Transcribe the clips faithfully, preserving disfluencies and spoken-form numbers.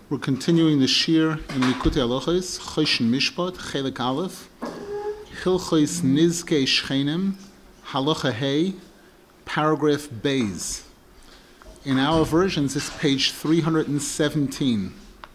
We're continuing the Shir in Likutei Halachos, Choshen Mishpat, Chelik Aleph, Hilchos Nizkei Shchenim, Halacha Hey, paragraph Beis. In our versions, it's page three hundred seventeen.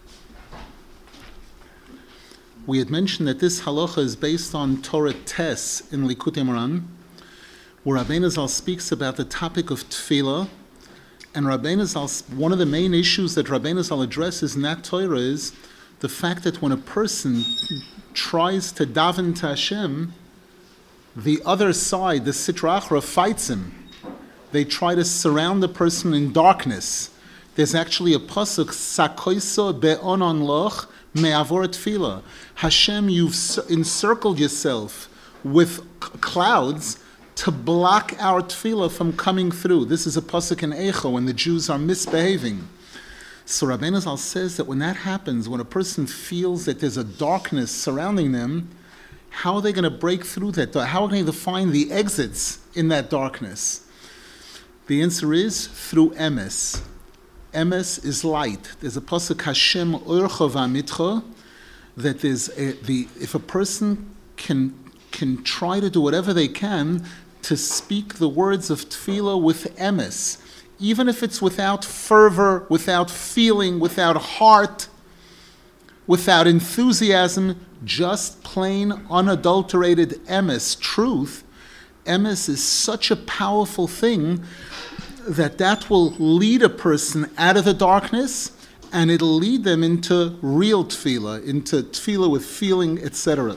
We had mentioned that this halacha is based on Torah Tes in Likutei Moharan, where Rabbeinu Zal speaks about the topic of Tefillah. And Rabbeinu Zal, one of the main issues that Rabbeinu Zal addresses in that Torah is the fact that when a person tries to daven to Hashem, the other side, the Sitra Achra, fights him. They try to surround the person in darkness. There's actually a pasuk, Sakoiso be'onon loch me'avor tefillah. Hashem, you've encircled yourself with clouds to block our tefillah from coming through. This is a pasuk in Eicha when the Jews are misbehaving. So Rabbeinu Zal says that when that happens, when a person feels that there's a darkness surrounding them, how are they going to break through that? How are they going to find the exits in that darkness? The answer is through emes. Emes is light. There's a pasuk Hashem orcha v'amitcha, that there's a, the if a person can can try to do whatever they can to speak the words of tefillah with emes, even if it's without fervor, without feeling, without heart, without enthusiasm, just plain unadulterated emes, truth. Emes is such a powerful thing that that will lead a person out of the darkness, and it'll lead them into real tefillah, into tefillah with feeling, et cetera.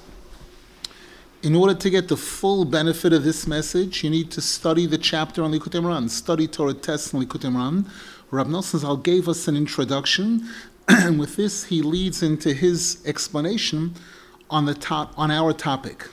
In order to get the full benefit of this message, you need to study the chapter on Likutei Moharan, study Torah Tes and Likutei Moharan. Rab Nosson Zal gave us an introduction, and with this he leads into his explanation on the top, on our topic.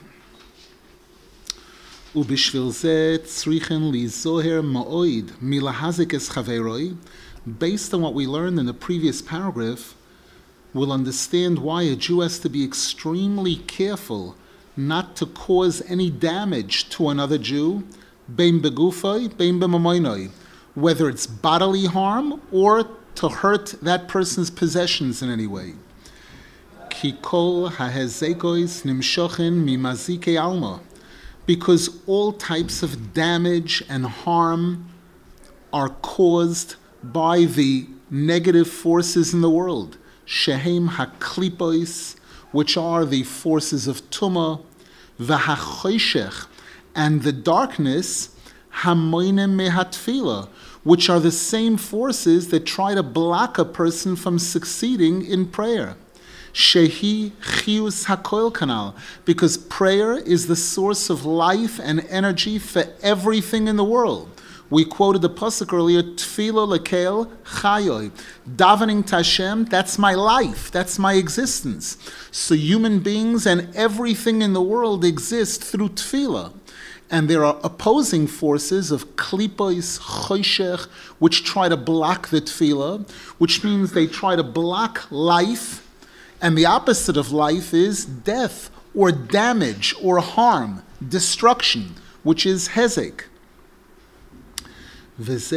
Ubishvil zeh tzrichen lizoher ma'oid milahazik es chaveroi. Based on what we learned in the previous paragraph, we'll understand why a Jew has to be extremely careful not to cause any damage to another Jew, bein begufay, bein b'mamoinoi, whether it's bodily harm or to hurt that person's possessions in any way. Ki kol hahezekois nimshochen mimazike alma, because all types of damage and harm are caused by the negative forces in the world. Shehem haklipois, which are the forces of Tumah, v'hachoshech, and the darkness, hamoinem mehatfila, which are the same forces that try to block a person from succeeding in prayer. Shehi chius hakoil kanal, because prayer is the source of life and energy for everything in the world. We quoted the pasuk earlier, Tefillah lekel chayoy. Davening to Hashem, that's my life, that's my existence. So human beings and everything in the world exist through Tefillah. And there are opposing forces of klipos, choshech, which try to block the Tefillah, which means they try to block life, and the opposite of life is death, or damage, or harm, destruction, which is hezek. And this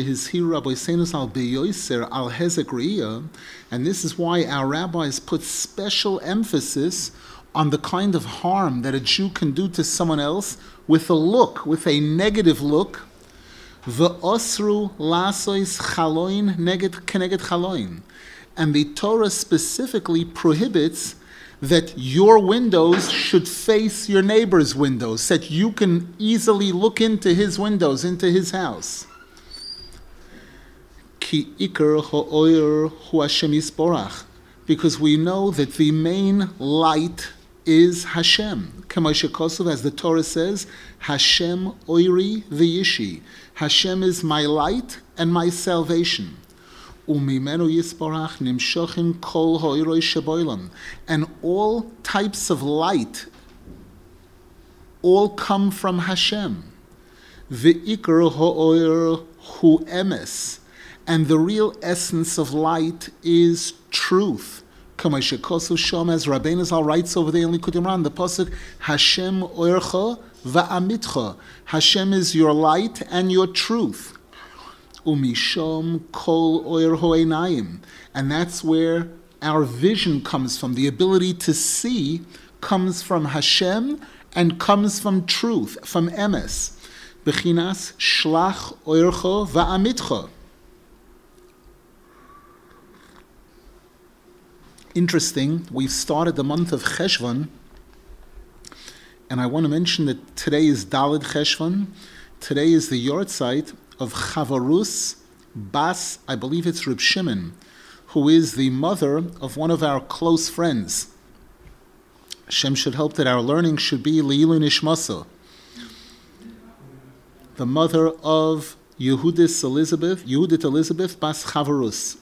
is why our rabbis put special emphasis on the kind of harm that a Jew can do to someone else with a look, with a negative look. And the Torah specifically prohibits that your windows should face your neighbor's windows, so that you can easily look into his windows, into his house. Ki ikar ha'oyer hu Hashem yisborach, because we know that the main light is Hashem. K'moshe Kosuv, as the Torah says, Hashem oiri v'yishi. Hashem is my light and my salvation. Umimenu yisborach nimshochim kol ha'oiroi sheboilam. And all types of light all come from Hashem. V'ikar ha'oyer hu emes. And the real essence of light is truth. K'moshe Kosuv Shom, as Rabbeinu Zal writes over there in Likutei Moharan, the pasuk Hashem orcha va'amitcha. Hashem is your light and your truth. umishom kol oir ho'enayim. And that's where our vision comes from. The ability to see comes from Hashem and comes from truth, from emes. Bechinas shlach oircho va'amitcho. Interesting, we've started the month of Cheshvan, and I want to mention that today is Daled Cheshvan. Today is the yortzeit of Chavarus Bas, I believe it's Reb Shimon, who is the mother of one of our close friends. Hashem should help that our learning should be Leilu Nishmasa, the mother of Yehudis Elizabeth, Yehudit Elizabeth Bas Chavarus.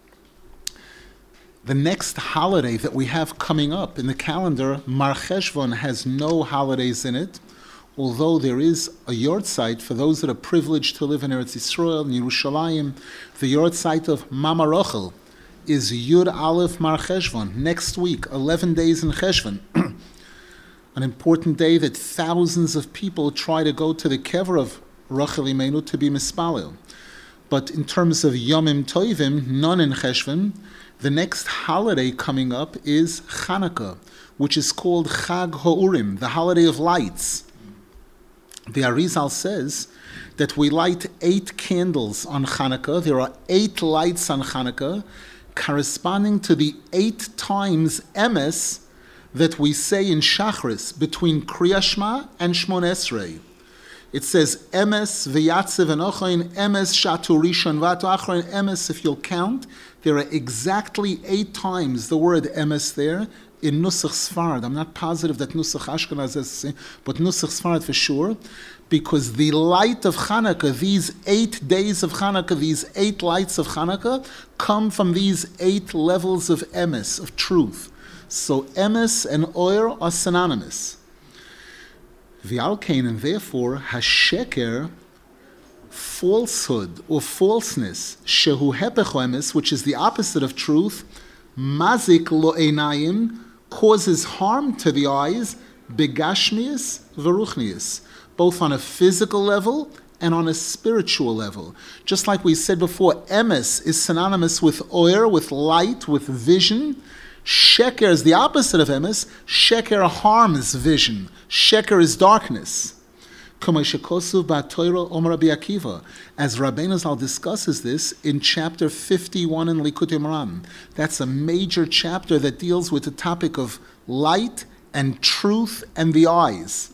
The next holiday that we have coming up in the calendar, Mar Cheshvan, has no holidays in it, although there is a yortzeit for those that are privileged to live in Eretz Yisrael, in Yerushalayim. The yortzeit of Mama Rochel is Yud Aleph Mar Cheshvan, next week, eleven days in Cheshvan. An important day that thousands of people try to go to the kever of Rachel Imenu to be mispalel. But in terms of Yomim Tovim, none in Cheshvan. The next holiday coming up is Chanukah, which is called Chag Ha'urim, the holiday of lights. The Arizal says that we light eight candles on Chanukah. There are eight lights on Chanukah, corresponding to the eight times emes that we say in Shachris between Kriya Shema and Shmon Esrei. It says emes v'yatzev enochain, emes shatu rishon v'atu achron, emes, if you'll count, there are exactly eight times the word emes there in Nusach Sfarad. I'm not positive that Nusach Ashkenaz is the same, but Nusach Sfarad for sure, because the light of Chanukah, these eight days of Chanukah, these eight lights of Chanukah, come from these eight levels of emes, of truth. So emes and oir are synonymous. V'alkein, and therefore, hasheker, falsehood or falseness, shehu hepech emes, which is the opposite of truth, mazik lo einayim, causes harm to the eyes, begashmius v'ruchnius, both on a physical level and on a spiritual level. Just like we said before, emes is synonymous with oir, with light, with vision. Sheker is the opposite of emes. Sheker harms vision. Sheker is darkness. As Rabbeinu Zal discusses this in chapter fifty-one in Likutei Moharan. That's a major chapter that deals with the topic of light and truth and the eyes.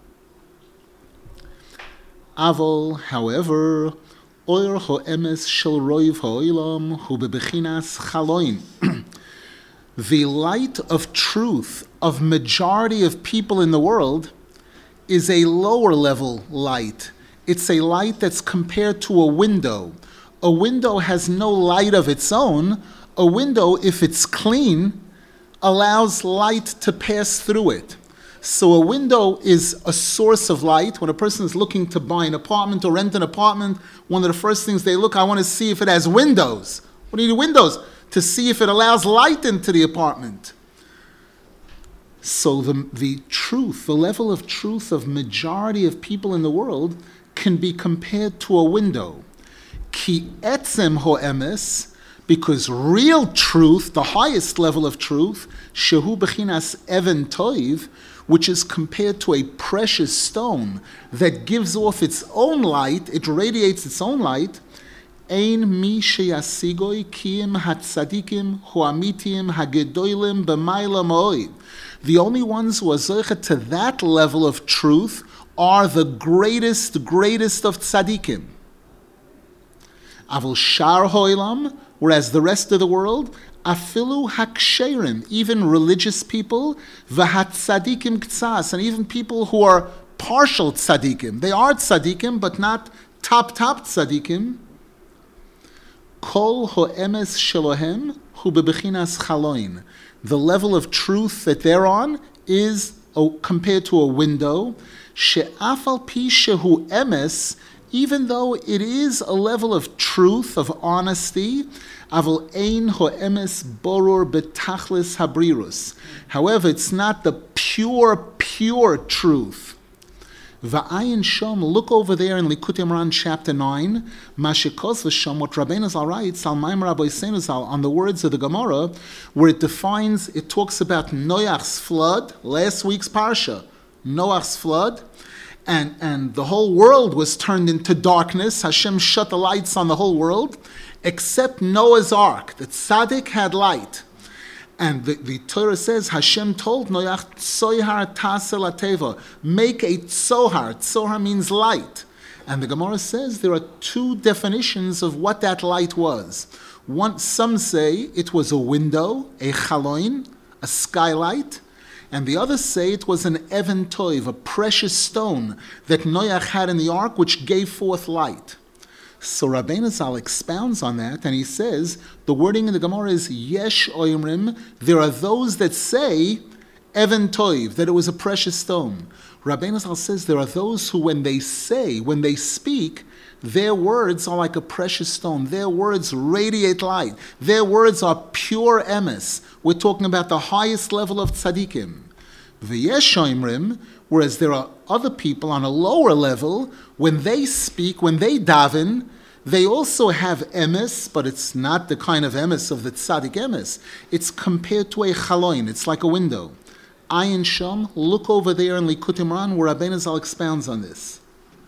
Avol, however, oir ho'emes shel roiv ha'olam hu bebechinas chaloin. The light of truth of majority of people in the world is a lower level light. It's a light that's compared to a window. A window has no light of its own. A window, if it's clean, allows light to pass through it. So a window is a source of light. When a person is looking to buy an apartment or rent an apartment, one of the first things they look, I want to see if it has windows. What do you need windows? To see if it allows light into the apartment. So the, the truth, the level of truth of majority of people in the world can be compared to a window. Ki etzem ho'emes, because real truth, the highest level of truth, shehu bechinas even toiv, which is compared to a precious stone that gives off its own light, it radiates its own light, ein mi sheyasigoi kiim hatzadikim huamitim hagedolim b'mayla mo'id. The only ones who are zocheh to that level of truth are the greatest, greatest of tzadikim. Avol shar ho'ilam, whereas the rest of the world, afilu haksherim, even religious people, v'hatzadikim ktsas, and even people who are partial tzadikim. They are tzadikim, but not top, top tzadikim. Kol ho'emes shelohem hu bebechinas chaloin. The level of truth that they're on is oh, compared to a window. She'afal pi shehu emes, even though it is a level of truth, of honesty, avol ein ho'emes boror betachlis habrirus. However, it's not the pure, pure truth. Va'ayin shom, look over there in Likutei Moharan chapter nine, Mashikos v'shom, what Rabbeinu Zal writes, Al Maimar Rabbi Seinu Zal, on the words of the Gemara, where it defines, it talks about Noach's flood, last week's parsha, Noach's flood, and, and the whole world was turned into darkness. Hashem shut the lights on the whole world, except Noah's ark. The tzaddik had light. And the, the Torah says, Hashem told Noach, Tzohar taseh lateva, make a tzohar. Tzohar means light. And the Gemara says there are two definitions of what that light was. One, some say it was a window, a chaloin, a skylight. And the others say it was an even toiv, a precious stone that Noach had in the ark, which gave forth light. So Rabbeinu Zal expounds on that, and he says, the wording in the Gemara is, Yesh oimrim, there are those that say, Even Toiv, that it was a precious stone. Rabbeinu Zal says, there are those who, when they say, when they speak, their words are like a precious stone. Their words radiate light. Their words are pure emes. We're talking about the highest level of tzaddikim. V'yesh oimrim, whereas there are other people on a lower level, when they speak, when they daven, they also have emes, but it's not the kind of emes of the tzaddik emes. It's compared to a chaloin. It's like a window. Ayin shom, look over there in Likutei Moharan where Rabbeinu Zal expounds on this.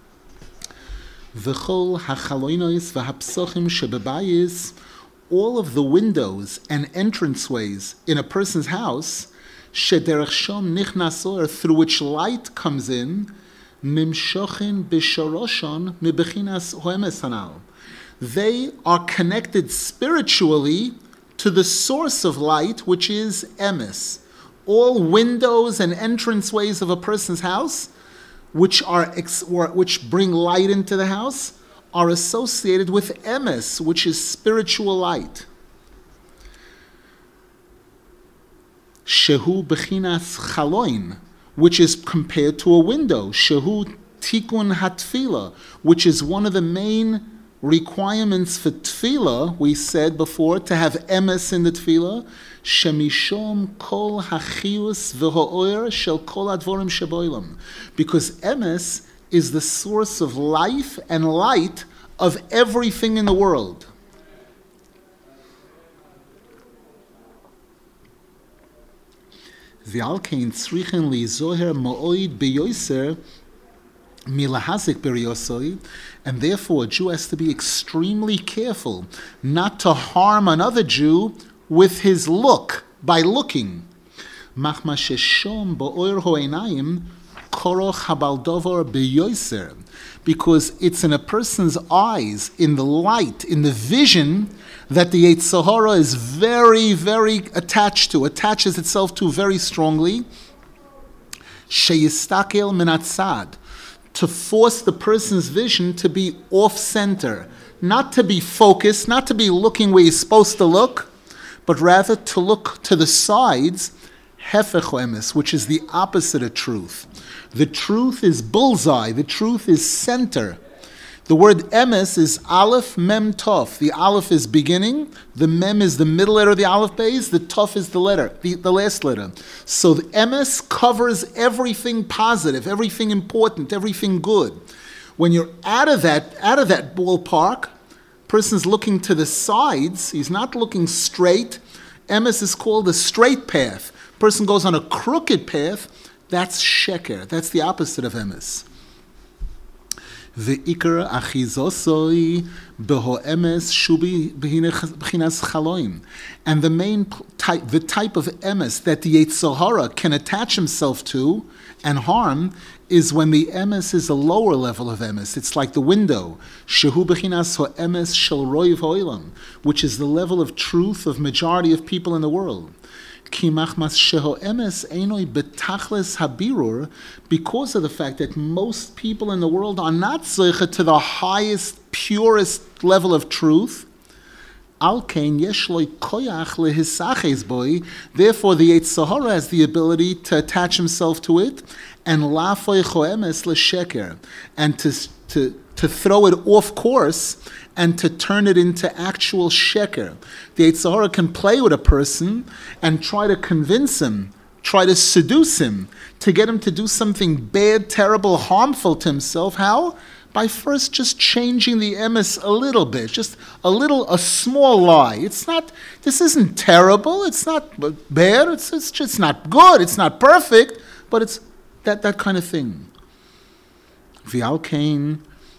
V'chol hachaloinos v'hapsochim shebebayis, all of the windows and entranceways in a person's house, shederech shom nichnas or, through which light comes in, nimshochin b'shoroshon mibechinas hoemes hanal. They are connected spiritually to the source of light, which is emes. All windows and entranceways of a person's house, which are ex- or which bring light into the house, are associated with emes, which is spiritual light. Shehu bechinas chaloin, which is compared to a window. Shehu tikun hatfila, which is one of the main requirements for tefillah, we said before, to have emes in the tefillah. Shemishom kol hachius v'ho'or shel kol advorim sheboilam. Because emes is the source of life and light of everything in the world. V'alkein tzrichen li zoher mo'oid beyoser milahazik b'riyosoi, and therefore a Jew has to be extremely careful not to harm another Jew with his look, by looking. Machma sheshom bo'or ho'enayim koroch habaldovar beyoser, because it's in a person's eyes, in the light, in the vision, that the Yetzer Hara is very, very attached to, attaches itself to very strongly. Sheyistakel min hatzad, to force the person's vision to be off-center, not to be focused, not to be looking where he's supposed to look, but rather to look to the sides, hefech emes, which is the opposite of truth. The truth is bullseye, the truth is center. The word emes is aleph, mem, tov. The aleph is beginning, the mem is the middle letter of the aleph base, the tov is the letter, the, the last letter. So the emes covers everything positive, everything important, everything good. When you're out of that, out of that ballpark, person's looking to the sides, he's not looking straight. Emes is called a straight path. Person goes on a crooked path, that's sheker, that's the opposite of emes. Ve'ikar achizosoi beho emes shubi b'chinas chaloim. And the main type, the type of emes that the Yetzer Hara can attach himself to and harm is when the emes is a lower level of emes. It's like the window, shehu b'chinas ho emes shel roiv ho'ilam, which is the level of truth of majority of people in the world. Because of the fact that most people in the world are not zeicha to the highest, purest level of truth. Therefore, the Yetzer Hara has the ability to attach himself to it and and to, to, to throw it off course and to turn it into actual sheker. The Yetzer Hara can play with a person and try to convince him try to seduce him, to get him to do something bad, terrible, harmful to himself. How? By first just changing the emes a little bit, just a little, a small lie. It's not, this isn't terrible, it's not bad, it's, it's just not good, it's not perfect, but it's that, that kind of thing. V'al kain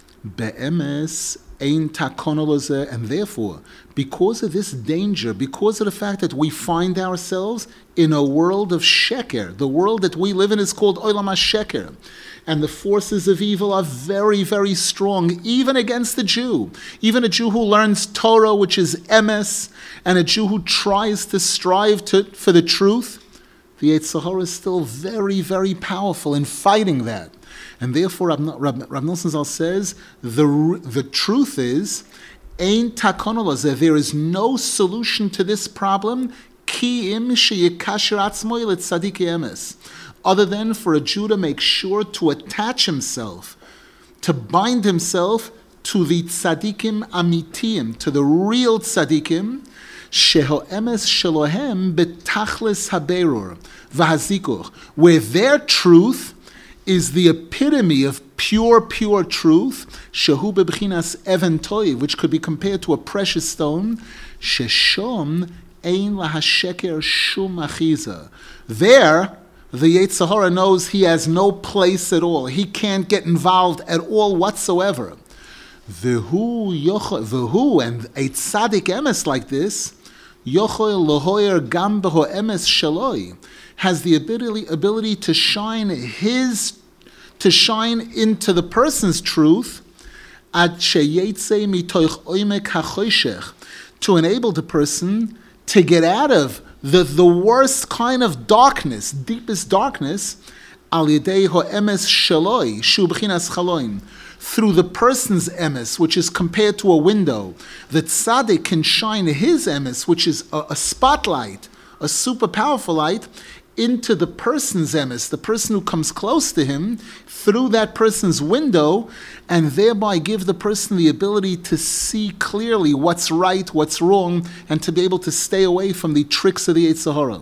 be'emes ein takona lozeh, and therefore, because of this danger, because of the fact that we find ourselves in a world of sheker, the world that we live in is called olam ha-sheker, and the forces of evil are very, very strong, even against the Jew. Even a Jew who learns Torah, which is emes, and a Jew who tries to strive to, for the truth, the Yetzer Hara is still very, very powerful in fighting that. And therefore, Rav, Rav, Rav Nosson Zal says, the, the truth is, ein takona lozeh, there is no solution to this problem, ki im sheyikasher atzmo letzadikei emes, other than for a Jew to make sure to attach himself, to bind himself to the tzadikim amitim, to the real tzadikim, sheho emes shelohem betachlis haberur v'hazikuch, where their truth is the epitome of pure, pure truth, shehu bebchinas even toiv, which could be compared to a precious stone, sheshom ein lahasheker shum achiza. There, the Yetzer Hara knows he has no place at all. He can't get involved at all whatsoever. V'hu, v'hu, and a tzaddik emes like this, yochel lohoyer gam beho emes shaloi, has the ability, ability to shine his, to shine into the person's truth, ad sheyetze mitoich oimek hachoshech, to enable the person to get out of the, the worst kind of darkness, deepest darkness, al yedei ho emes shaloi, shu b'chinas chaloin, through the person's emes, which is compared to a window. The tzaddik can shine his emes, which is a, a spotlight, a super powerful light, into the person's emes, the person who comes close to him, through that person's window, and thereby give the person the ability to see clearly what's right, what's wrong, and to be able to stay away from the tricks of the Yetzer Hara.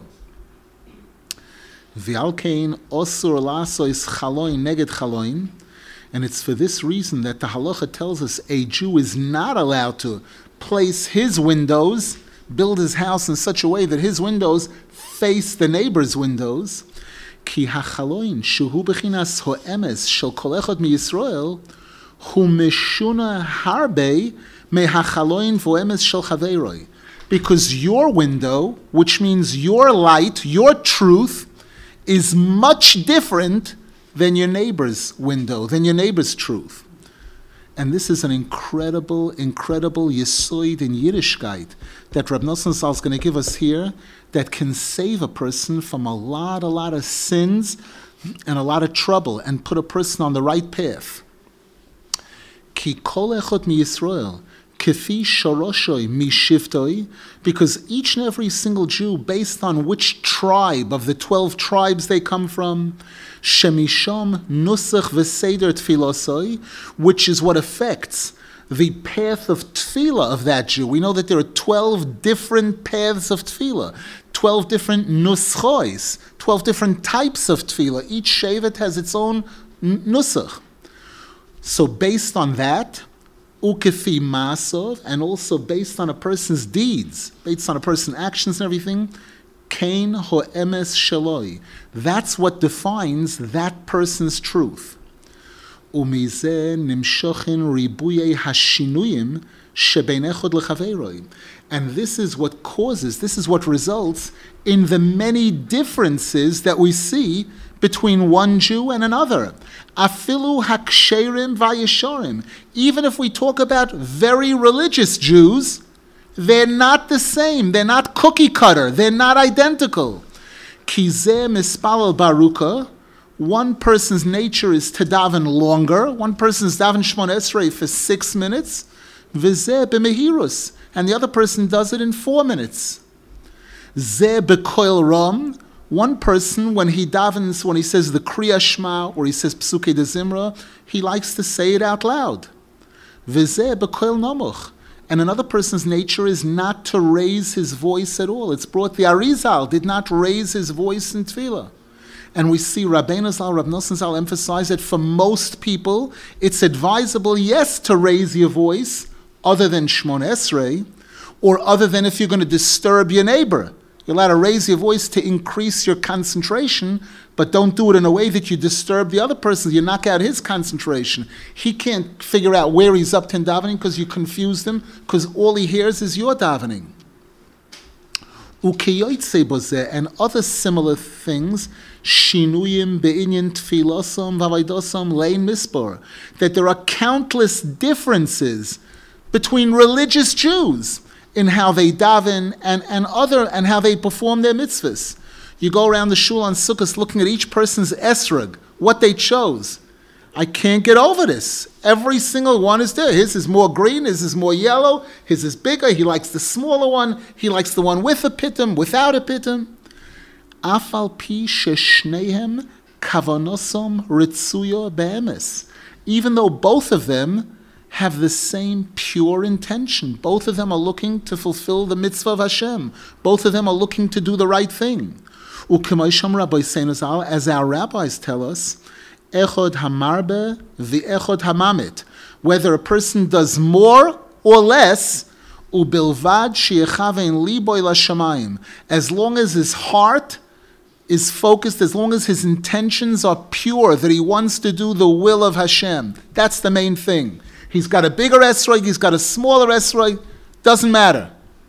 V'al kain osur lasois chaloin neged chaloin, and it's for this reason that the halacha tells us a Jew is not allowed to place his windows, build his house in such a way that his windows face the neighbor's windows. Ki hachaloin shuhu bechinas ho'emes shel kol echad miYisrael hu meshuna harbe mehachaloin vo'emes shel chaveiroi. Because your window, which means your light, your truth, is much different than your neighbor's window, than your neighbor's truth. And this is an incredible, incredible yesod in Yiddishkeit that Rab Nosson Zal is going to give us here, that can save a person from a lot, a lot of sins and a lot of trouble and put a person on the right path. Ki kol echad mi Yisrael, kefi shoroshoi mi shiftoi, because each and every single Jew, based on which tribe of the twelve tribes they come from, shemisham nusach v'seder tfilosoi, which is what affects the path of tefillah of that Jew. We know that there are twelve different paths of tefillah, twelve different nuschois, twelve different types of tefillah. Each shevet has its own nusach. So based on that, ukefi masov, and also based on a person's deeds, based on a person's actions and everything, kain ho emes shaloi. That's what defines that person's truth. Umizeh nimshochin ribuyei hashinuyim shebein echad lechaveiroi. And this is what causes, this is what results in the many differences that we see between one Jew and another. Afilu haksherim vayeshorim. Even if we talk about very religious Jews, they're not the same. They're not cookie cutter. They're not identical. Kizeh mispalel baruka. One person's nature is to daven longer. One person's daven Shmona Esrei for six minutes. V'zeh b'mehirus. And the other person does it in four minutes. Zeh b'koil ram. One person, when he davens, when he says the Kriya Shema, or he says Psukei de Zimra, he likes to say it out loud. V'zeh b'koil nomuch. and another person's nature is not to raise his voice at all. It's brought, the Arizal did not raise his voice in tefillah. And we see Rabbeinu Zal, Rab Nosson Zal emphasize that for most people, it's advisable, yes, to raise your voice, other than Shmon Esrei, or other than if you're going to disturb your neighbor. You're allowed to raise your voice to increase your concentration, but don't do it in a way that you disturb the other person. You knock out his concentration. He can't figure out where he's up to in davening because you confused him, because all he hears is your davening. Ukeyoitze bozeh, and other similar things, shinuyim be'inyan tfilosom v'avaydosam lein mispor, that there are countless differences between religious Jews in how they daven and, and other and how they perform their mitzvahs. You go around the shul on Sukkot looking at each person's esrog, what they chose. I can't get over this. Every single one is there. His is more green, his is more yellow, his is bigger, he likes the smaller one, he likes the one with a pitum, without a pitum. Afal pi sheshnehem kavonosom ritzuyo be'emes. Even though both of them have the same pure intention. Both of them are looking to fulfill the mitzvah of Hashem. Both of them are looking to do the right thing. As our rabbis tell us, echod hamarbe v'echod hamamit, whether a person does more or less, ubilvad sheyechavein liboy lashamayim, as long as his heart is focused, as long as his intentions are pure, that he wants to do the will of Hashem. That's the main thing. He's got a bigger esrog, he's got a smaller esrog, doesn't matter.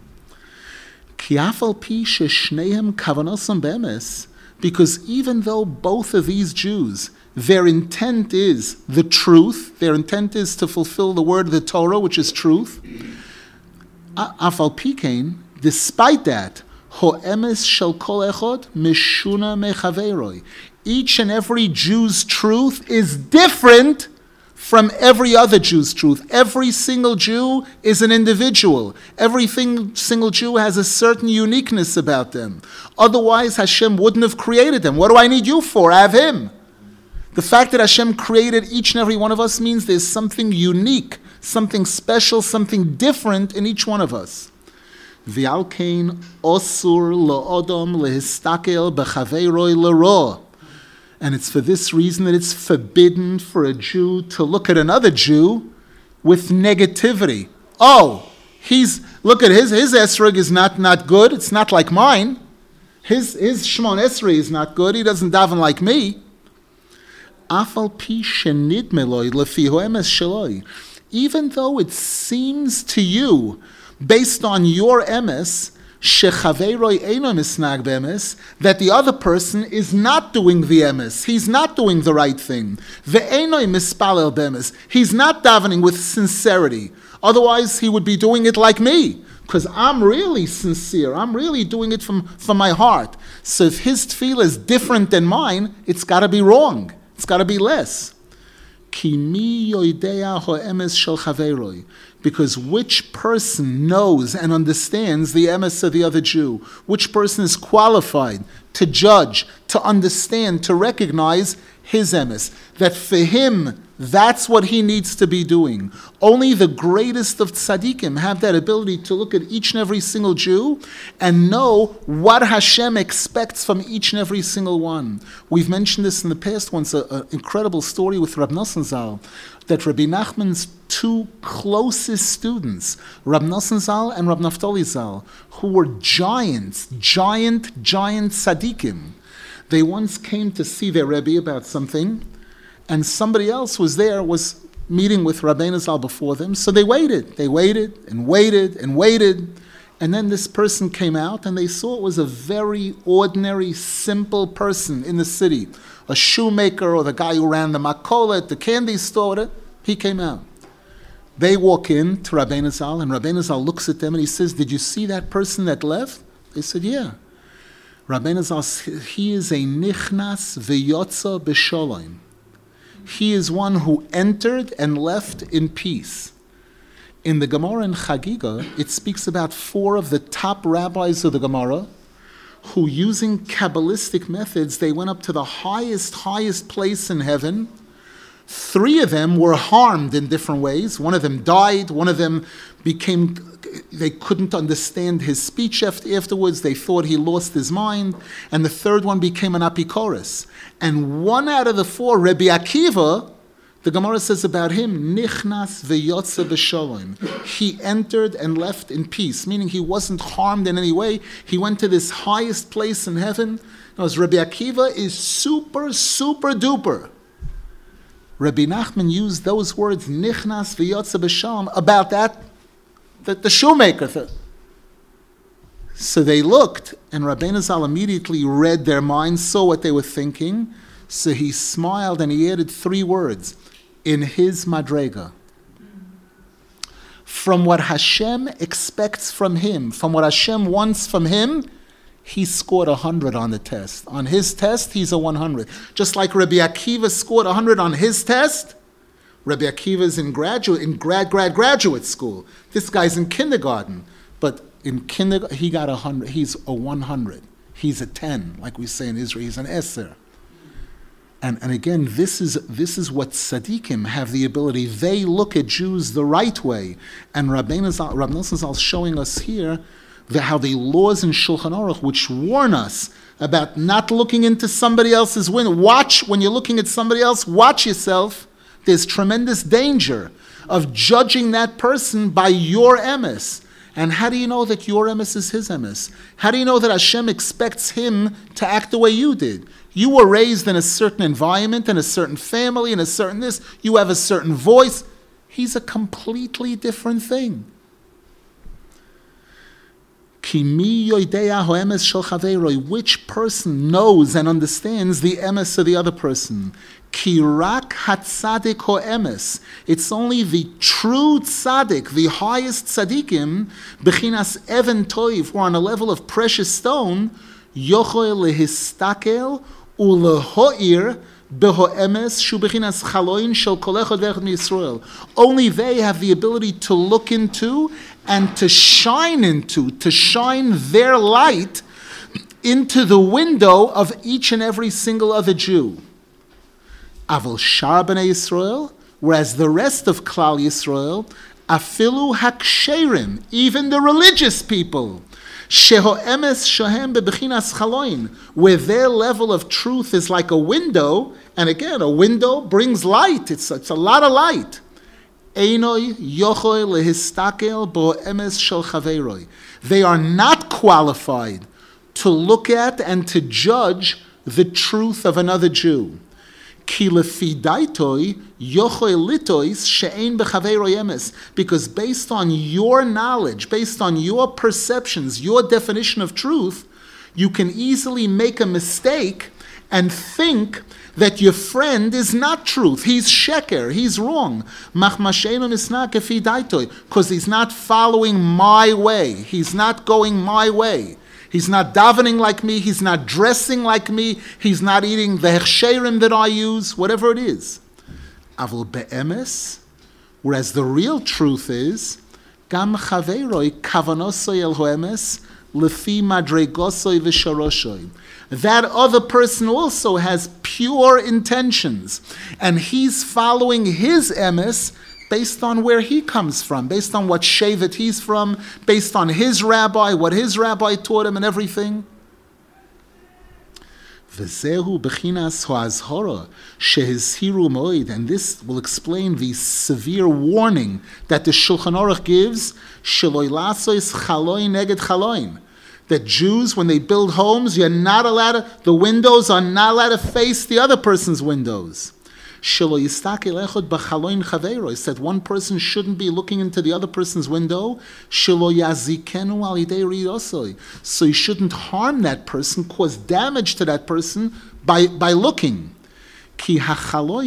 Because even though both of these Jews, their intent is the truth, their intent is to fulfill the word of the Torah, which is truth, despite that, each and every Jew's truth is different from every other Jew's truth. Every single Jew is an individual. Every single Jew has a certain uniqueness about them. Otherwise, Hashem wouldn't have created them. What do I need you for? I have Him. The fact that Hashem created each and every one of us means there's something unique, something special, something different in each one of us. V'alkein osur lo'odom lehistakel b'chaveiroi l'ro. And it's for this reason that it's forbidden for a Jew to look at another Jew with negativity. Oh, he's look at his his esrog is not, not good. It's not like mine. His his Shmon Esrei is not good. He doesn't daven like me. Afal pi shenid meloi lefi hoemes sheloi. Even though it seems to you, based on your emes, that the other person is not doing the emes. He's not doing the right thing. He's not davening with sincerity. Otherwise, he would be doing it like me, because I'm really sincere. I'm really doing it from, from my heart. So if his tefillah is different than mine, it's got to be wrong. It's got to be less. Because which person knows and understands the emes of the other Jew? Which person is qualified to judge, to understand, to recognize his emes? That for him, that's what he needs to be doing. Only the greatest of tzaddikim have that ability to look at each and every single Jew and know what Hashem expects from each and every single one. We've mentioned this in the past once, an incredible story with Rab Nosson Zal, that Rabbi Nachman's two closest students, Rab Nosson Zal and Rab Naftali Zal, who were giants, giant, giant tzaddikim. They once came to see their Rebbe about something, and somebody else was there, was meeting with Rabbeinu Zal before them, so they waited. They waited and waited and waited, and then this person came out, and they saw it was a very ordinary, simple person in the city, a shoemaker or the guy who ran the makolet, the candy store. He came out. They walk in to Rabbeinu Zal, and Rabbeinu Zal looks at them and he says, "Did you see that person that left?" They said, "Yeah." Rabbeinu Zal says, "He is a nichnas v'yotza b'sholom." He is one who entered and left in peace. In the Gemara in Chagiga, it speaks about four of the top rabbis of the Gemara who, using Kabbalistic methods, they went up to the highest, highest place in heaven Three of them were harmed in different ways. One of them died. One of them became, they couldn't understand his speech afterwards. They thought he lost his mind. And the third one became an apikoros. And one out of the four, Rabbi Akiva, the Gemara says about him, Nichnas v'yotze b'shalom. He entered and left in peace, meaning he wasn't harmed in any way. He went to this highest place in heaven. Now, Rabbi Akiva is super, super duper. Rabbi Nachman used those words, Nichnas v'yotze b'shalom, about that, the, the shoemaker. So they looked, and Rabbeinu Zal immediately read their minds, saw what they were thinking. So he smiled and he added three words, in his madrega. From what Hashem expects from him, from what Hashem wants from him, he scored one hundred on the test. On his test, he's a one hundred. Just like Rabbi Akiva scored one hundred on his test, Rabbi Akiva is in graduate, in grad, grad, graduate school. This guy's in kindergarten. But in kindergarten, he got one hundred. He's a one hundred. He's a ten, like we say in Israel. He's an Eser. And, and again, this is this is what tzaddikim have the ability. They look at Jews the right way. And Rabbeinu Zal, Rabbi Nosson Zal is showing us here the, how the laws in Shulchan Aruch, which warn us about not looking into somebody else's window. Watch, when you're looking at somebody else, watch yourself. There's tremendous danger of judging that person by your emes. And how do you know that your emes is his emes? How do you know that Hashem expects him to act the way you did? You were raised in a certain environment, in a certain family, in a certain this. You have a certain voice. He's a completely different thing. Which person knows and understands the emes of the other person? Kirak hatzadik ho emes. It's only the true tzaddik, the highest tzaddikim, bechinas even toiv, who are on a level of precious stone, yochel lehistakel ulehoir beho emes shu bechinas chaloin shel kol echad ve'echad miYisrael. Only they have the ability to look into and to shine into, to shine their light into the window of each and every single other Jew. Aval shar b'nei Yisrael, whereas the rest of Klal Yisrael, afilu haksherim, even the religious people, sheho emes shohem bebechinas chaloin, where their level of truth is like a window, and again, a window brings light. It's, it's a lot of light. Einoi yochoi lehistakel bo emes shel chaveiroi. They are not qualified to look at and to judge the truth of another Jew. Ki lefi daitoi yochoi litois she'ein bechaveiroi emes. Because based on your knowledge, based on your perceptions, your definition of truth, you can easily make a mistake and think that your friend is not truth. He's sheker. He's wrong. Because he's not following my way. He's not going my way. He's not davening like me. He's not dressing like me. He's not eating the hechsherim that I use, whatever it is. Avol be'emes, whereas the real truth is, gam chaveiroi kavanosoi el hoemes lefi madregosoi v'sharoshoi. That other person also has pure intentions, and he's following his emes based on where he comes from, based on what shevet he's from, based on his rabbi, what his rabbi taught him and everything. V'zehu b'chinas ho'azhora shehizhiru moed, and this will explain the severe warning that the Shulchan Aruch gives, sheloi lasois chaloi neged chaloin. That Jews, when they build homes, you're not allowed to, the windows are not allowed to face the other person's windows. It said one person shouldn't be looking into the other person's window. So you shouldn't harm that person, cause damage to that person by, by looking. Because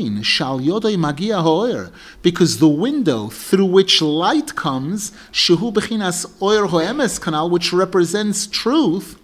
the window through which light comes, which represents truth,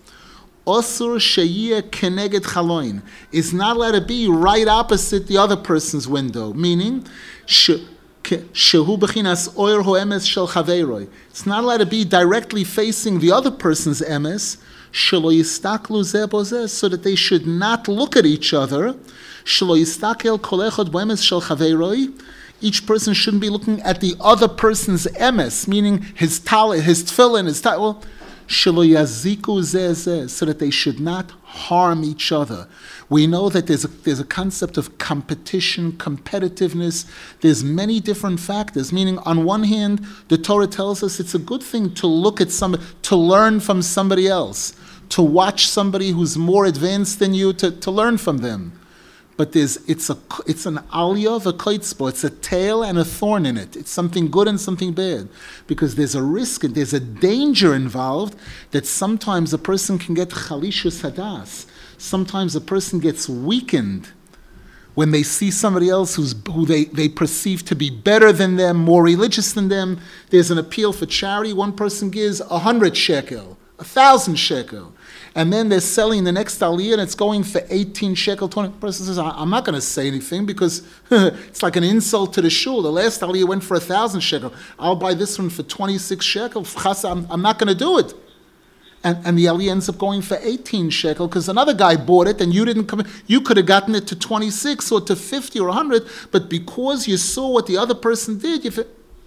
is not allowed to be right opposite the other person's window, meaning it's not allowed to be directly facing the other person's emes, shelo yistaklu zeh bo zeh, so that they should not look at each other. Shelo yistakel kol echad b'emes shel chaveiroi. Each person shouldn't be looking at the other person's emes, meaning his tal, his tefillin, his tal. Well, shelo yaziku zeh zeh, so that they should not harm each other. We know that there's a, there's a concept of competition, competitiveness. There's many different factors, meaning on one hand, the Torah tells us it's a good thing to look at somebody, to learn from somebody else, to watch somebody who's more advanced than you, to, to learn from them. But there's it's a it's an aliyah of a koitzbo. It's a tail and a thorn in it. It's something good and something bad, because there's a risk and there's a danger involved that sometimes a person can get chalishus hadas. Sometimes a person gets weakened when they see somebody else who's who they, they perceive to be better than them, more religious than them. There's an appeal for charity. One person gives a hundred shekel, a thousand shekel. And then they're selling the next aliyah and it's going for eighteen shekel, twenty. The person says, I'm not going to say anything because it's like an insult to the shul. The last aliyah went for a thousand shekel. I'll buy this one for twenty-six shekel. I'm, I'm not going to do it. And, and the aliyah ends up going for eighteen shekel because another guy bought it and you didn't come in. You could have gotten it to twenty-six or to fifty or one hundred, but because you saw what the other person did, you feel,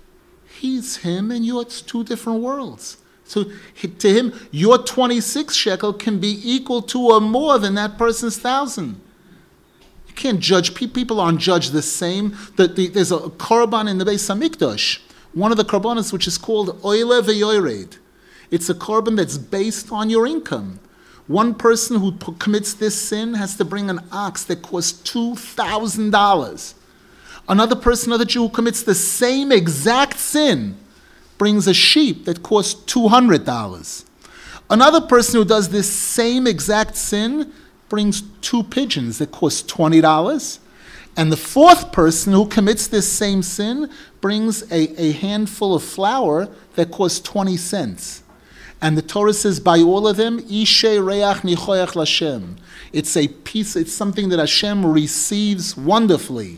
he's him and you're, it's two different worlds. So to him, your twenty-six shekel can be equal to or more than that person's thousand. You can't judge. People aren't judged the same. The, the, there's a korban in the Beis Hamikdash, one of the korbanos, which is called oile veyored. It's a korban that's based on your income. One person who p- commits this sin has to bring an ox that costs two thousand dollars. Another person, another Jew who commits the same exact sin, brings a sheep that costs two hundred dollars. Another person who does this same exact sin brings two pigeons that cost twenty dollars. And the fourth person who commits this same sin brings a, a handful of flour that costs twenty cents. And the Torah says, by all of them, Ishe Reach Nichoyach Lashem. It's a piece, it's something that Hashem receives wonderfully.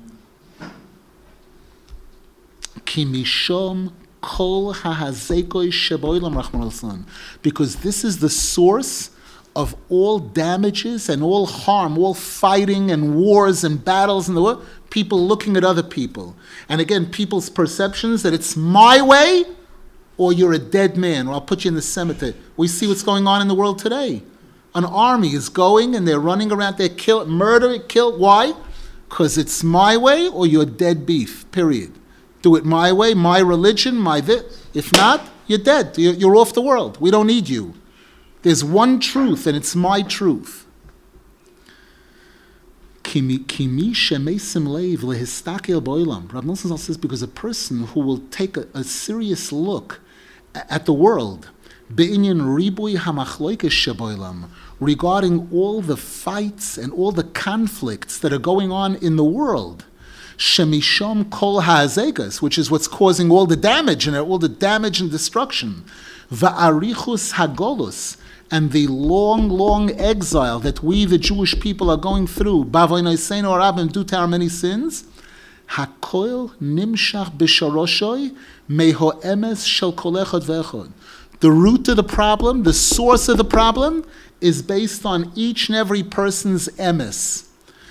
Ki mishom kol hahazekoi sheboilam rachman al-san. Because this is the source of all damages and all harm, all fighting and wars and battles in the world. People looking at other people. And again, people's perceptions that it's my way, or you're a dead man, or I'll put you in the cemetery. We see what's going on in the world today. An army is going and they're running around, they're kill, murder, kill. Why? Because it's my way or you're dead beef, period. Do it my way, my religion, my this. If not, you're dead. You're, you're off the world. We don't need you. There's one truth and it's my truth. Kimi shemeisim leiv lehistakel boilam. Rav Nosson says because a person who will take a, a serious look at the world, be'inyan ribui hamachloikes sheboilam, regarding all the fights and all the conflicts that are going on in the world, shemishom kol ha'azegas, which is what's causing all the damage and all the damage and destruction, va'arichus hagolus, and the long, long exile that we, the Jewish people, are going through, b'avonoseinu harabim, due to our many sins, hakoil nimshach b'shoroshoy meho emes shel kol echad ve'echad. The root of the problem, the source of the problem, is based on each and every person's emes.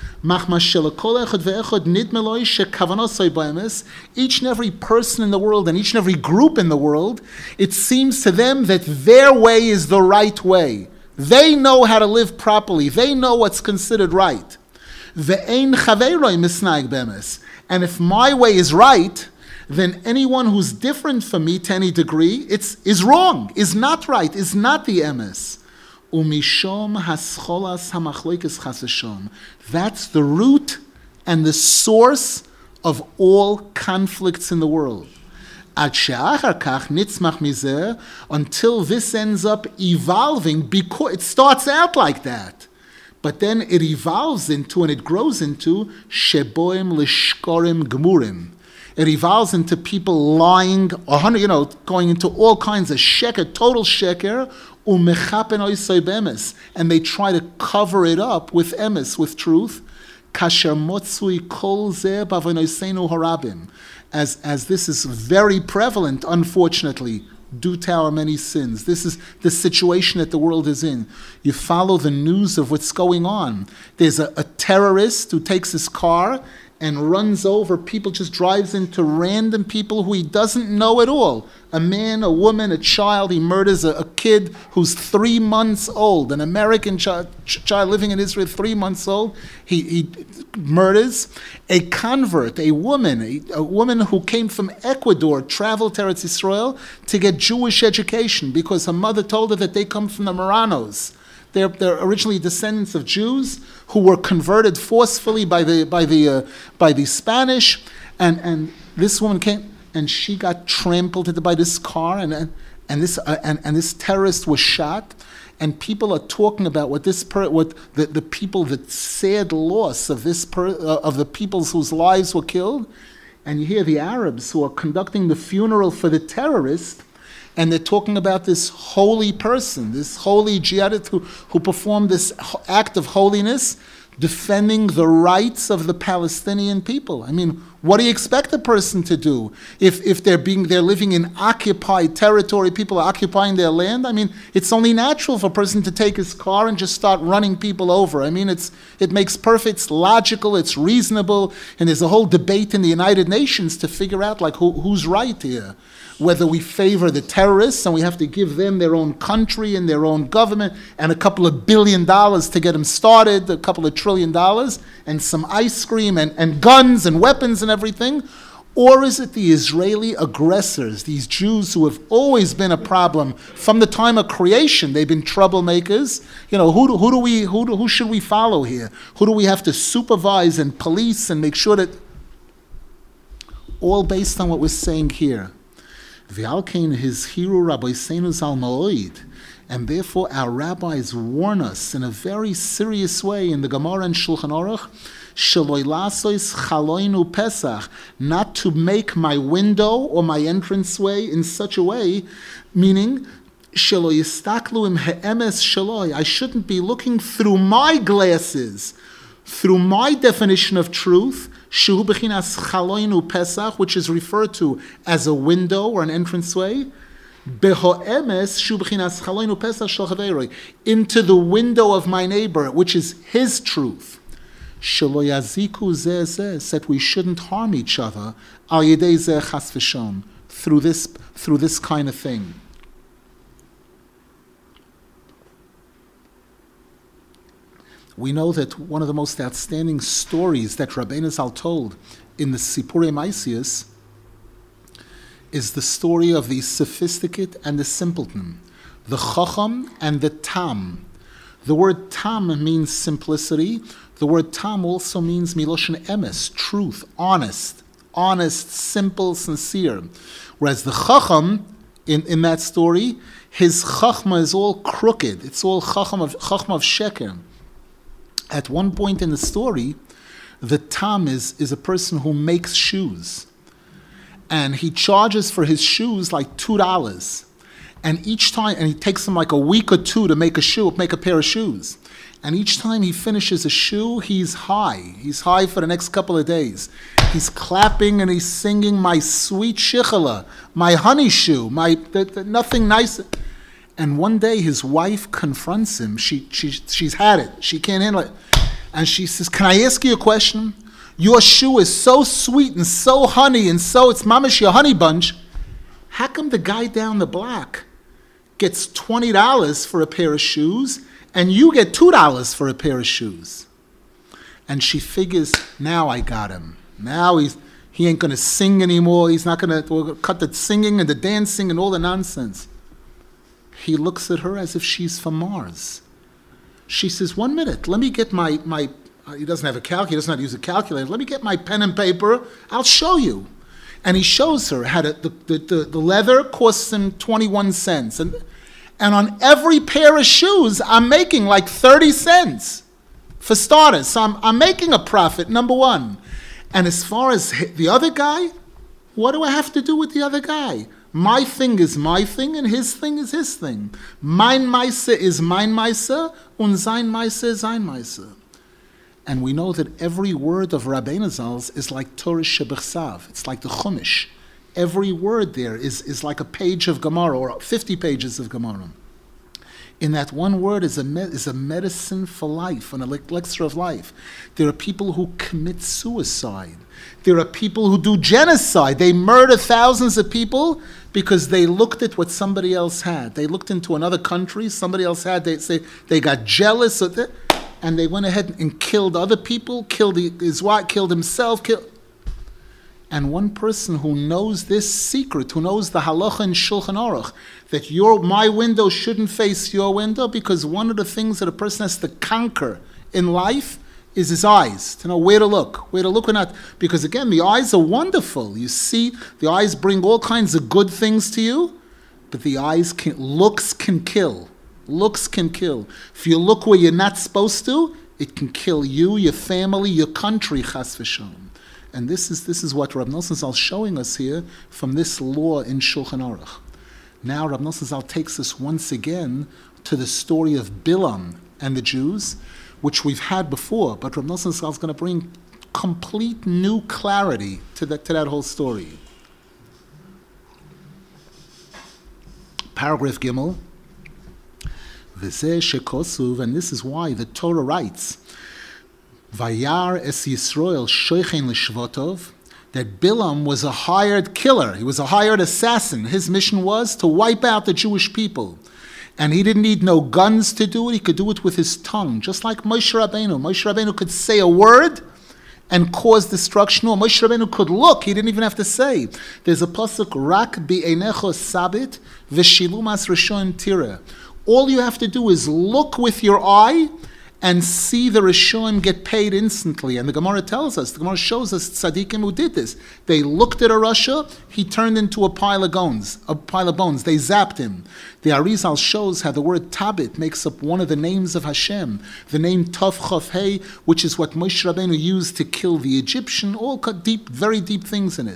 Each and every person in the world and each and every group in the world, it seems to them that their way is the right way. They know how to live properly. They know what's considered right. And if my way is right, then anyone who's different from me to any degree, it's is wrong, is not right, is not the emes. Umishom hascholas hamachloikes chasashom. That's the root and the source of all conflicts in the world. Ad she'achar kach nitzmach mizeh, until this ends up evolving, because it starts out like that, but then it evolves into and it grows into sheboim lishkorim gemurim. It evolves into people lying, you know, going into all kinds of sheker, total sheker, umechapen oisoi bemes, and they try to cover it up with emes, with truth. Kasher motzui kol zeh b'avonoseinu harabim, as as this is very prevalent, unfortunately, due to our many sins. This is the situation that the world is in. You follow the news of what's going on. There's a, a terrorist who takes his car and runs over people, just drives into random people who he doesn't know at all. A man, a woman, a child. He murders a, a kid who's three months old, an American child, ch- child living in Israel, three months old. He, he murders a convert, a woman, a, a woman who came from Ecuador, traveled to Eretz Yisrael to get Jewish education because her mother told her that they come from the Marranos. They're, they're originally descendants of Jews who were converted forcefully by the by the uh, by the Spanish, and, and this woman came and she got trampled by this car, and and, and this uh, and, and this terrorist was shot, and people are talking about what this per, what the, the people, the sad loss of this per, uh, of the peoples whose lives were killed, and you hear the Arabs who are conducting the funeral for the terrorist. And they're talking about this holy person, this holy jihadist who, who performed this act of holiness, defending the rights of the Palestinian people. I mean, what do you expect a person to do if, if they're being they're living in occupied territory? People are occupying their land. I mean, it's only natural for a person to take his car and just start running people over. I mean, it's it makes perfect, it's logical, it's reasonable, and there's a whole debate in the United Nations to figure out like who, who's right here. Whether we favor the terrorists and we have to give them their own country and their own government and a couple of billion dollars to get them started, a couple of trillion dollars, and some ice cream and, and guns and weapons and everything, or is it the Israeli aggressors, these Jews who have always been a problem from the time of creation? They've been troublemakers. You know, who do, who do we who do, who should we follow here? Who do we have to supervise and police and make sure that all based on what we're saying here? V'alkein his hiru rabbeinu zal ma'od, and therefore our rabbis warn us in a very serious way in the Gemara and Shulchan Aruch, sheloi lasos chaloinu pesach, not to make my window or my entranceway in such a way, meaning sheloi yistaklu im he'emes sheloi, I shouldn't be looking through my glasses, through my definition of truth, Shu b'chinas chaloinu pesach, which is referred to as a window or an entranceway, beho'emes shu b'chinas chaloinu pesach shel chaveroi, into the window of my neighbor, which is his truth. Shelo yaziku zeh zeh, said we shouldn't harm each other, al yedei zeh chas v'shon, through this through this kind of thing. We know that one of the most outstanding stories that Rabbeinu Zal told in the Sipurei Maisius is the story of the sophisticate and the simpleton, the Chacham and the Tam. The word Tam means simplicity. The word Tam also means Miloshen Emes, truth, honest, honest, simple, sincere. Whereas the Chacham, in, in that story, his Chachma is all crooked. It's all Chacham of, Chachma of Sheker. At one point in the story, the Tam is, is a person who makes shoes. And he charges for his shoes like two dollars. And each time, and he takes him like a week or two to make a shoe, make a pair of shoes. And each time he finishes a shoe, he's high. He's high for the next couple of days. He's clapping and he's singing, my sweet shichala, my honey shoe, my the, the, nothing nice. And one day his wife confronts him. She, she, she's had it. She can't handle it. And she says, can I ask you a question? Your shoe is so sweet and so honey and so, it's mamish your honey bunch. How come the guy down the block gets twenty dollars for a pair of shoes and you get two dollars for a pair of shoes? And she figures, now I got him. Now he's, he ain't going to sing anymore. He's not going to cut the singing and the dancing and all the nonsense. He looks at her as if she's from Mars. She says, one minute, let me get my, my uh, he doesn't have a calculator, he doesn't know how to use a calculator. Let me get my pen and paper, I'll show you. And he shows her how to, the, the, the, the leather costs him twenty-one cents. And, and on every pair of shoes, I'm making like thirty cents for starters. So I'm, I'm making a profit, number one. And as far as the other guy, what do I have to do with the other guy? My thing is my thing, and his thing is his thing. Mein Meise is mein Meise, und sein Meise is sein Meise. And we know that every word of Rabbeinu Zal's is like Torah Shebechsav. It's like the Chumash. Every word there is, is like a page of Gemara or fifty pages of Gemara. In that one word is a me- is a medicine for life, an elixir of life. There are people who commit suicide. There are people who do genocide. They murder thousands of people because they looked at what somebody else had. They looked into another country, somebody else had, they say they got jealous of it, and they went ahead and killed other people, killed his wife, killed himself, killed. And one person who knows this secret, who knows the halacha in Shulchan Aruch, that your my window shouldn't face your window, because one of the things that a person has to conquer in life is his eyes, to know where to look, where to look or not. Because again, the eyes are wonderful. You see, the eyes bring all kinds of good things to you, but the eyes can, looks can kill. Looks can kill. If you look where you're not supposed to, it can kill you, your family, your country, chas v'shalom. And this is this is what Rav Nosson Zal is showing us here from this law in Shulchan Aruch. Now Rav Nosson Zal takes us once again to the story of Bilam and the Jews, which we've had before, but Rav Nosson Zal is going to bring complete new clarity to that, to that whole story. Paragraph Gimel. V'zeh shekosuv, and this is why the Torah writes, Vayar es Yisrael shoichen l'shvotov, that Bilam was a hired killer. He was a hired assassin. His mission was to wipe out the Jewish people. And he didn't need no guns to do it. He could do it with his tongue, just like Moshe Rabbeinu. Moshe Rabbeinu could say a word and cause destruction. Or Moshe Rabbeinu could look. He didn't even have to say. There's a pasuk, Rak bi'einecho sabit v'shilumas rishon tira. All you have to do is look with your eye and see the Rishonim get paid instantly. And the Gemara tells us, the Gemara shows us tzaddikim who did this. They looked at a Rasha, he turned into a pile of bones, a pile of bones. They zapped him. The Arizal shows how the word Tabit makes up one of the names of Hashem. The name Tov Chof Hei, which is what Moshe Rabbeinu used to kill the Egyptian, all deep, very deep things in it.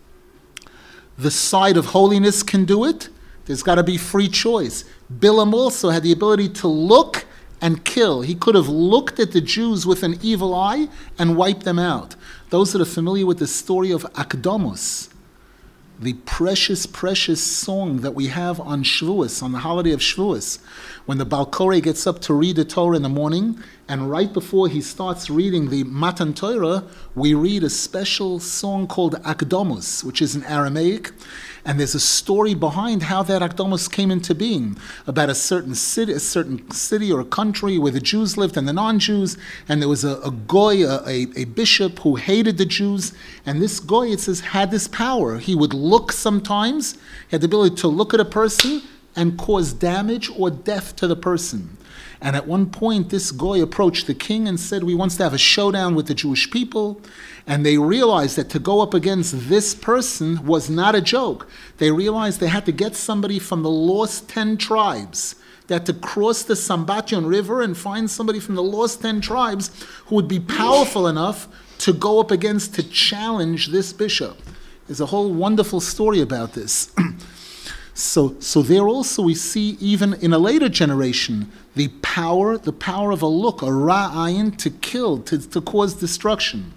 The side of holiness can do it. There's got to be free choice. Bilam also had the ability to look and kill. He could have looked at the Jews with an evil eye and wiped them out. Those that are familiar with the story of Akdamos, the precious, precious song that we have on Shavuos, on the holiday of Shavuos, when the Baal Koreh gets up to read the Torah in the morning, and right before he starts reading the Matan Torah, we read a special song called Akdamos, which is in Aramaic. And there's a story behind how that Akdamos came into being, about a certain city, a certain city or a country where the Jews lived and the non-Jews, and there was a, a goy, a, a, a bishop who hated the Jews, and this goy, it says, had this power. He would look sometimes, he had the ability to look at a person and cause damage or death to the person. And at one point, this goy approached the king and said, we want to have a showdown with the Jewish people. And they realized that to go up against this person was not a joke. They realized they had to get somebody from the lost ten tribes. They had to cross the Sambatyon River and find somebody from the lost ten tribes who would be powerful enough to go up against, to challenge this bishop. There's a whole wonderful story about this. So, so there also we see, even in a later generation, the power, the power of a look, a ra'ayin, to kill, to, to cause destruction.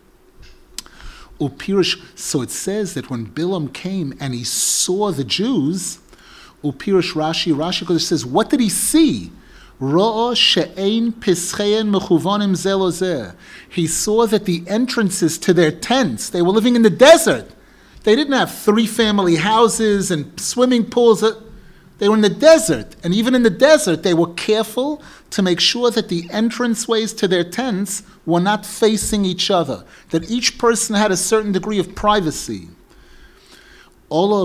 Upirish, so it says that when Bilam came and he saw the Jews, Upirish Rashi, Rashi Kodesh says, what did he see? Ro'o she'ein pischein mechuvanim ze lo ze. He saw that the entrances to their tents, they were living in the desert. They didn't have three family houses and swimming pools. They were in the desert. And even in the desert, they were careful to make sure that the entranceways to their tents were not facing each other, that each person had a certain degree of privacy. And